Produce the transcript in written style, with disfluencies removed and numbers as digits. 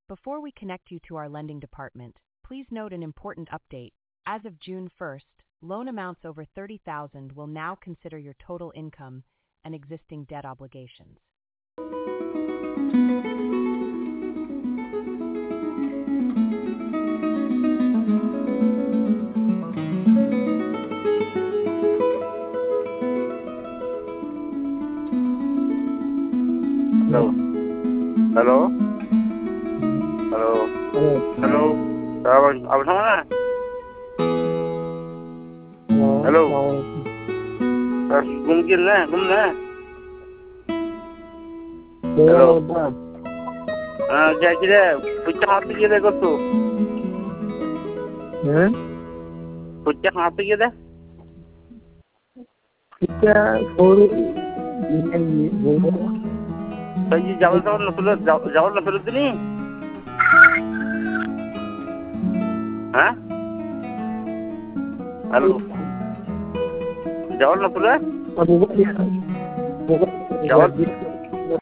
Before we connect you to our lending department, please note an important update. As of June 1st, loan amounts over $30,000 will now consider your total income and existing debt obligations. Hello. Hello. Hello. Hello. Apa sana? Hello. Mungkin lah, gimana? Hello. Jadi pucang hati kita kau tu. Pucang hati kita. Kita baru ini Tadi jawab nak sulit ni. Hah? Halo. Jawab nak sulit? Jawab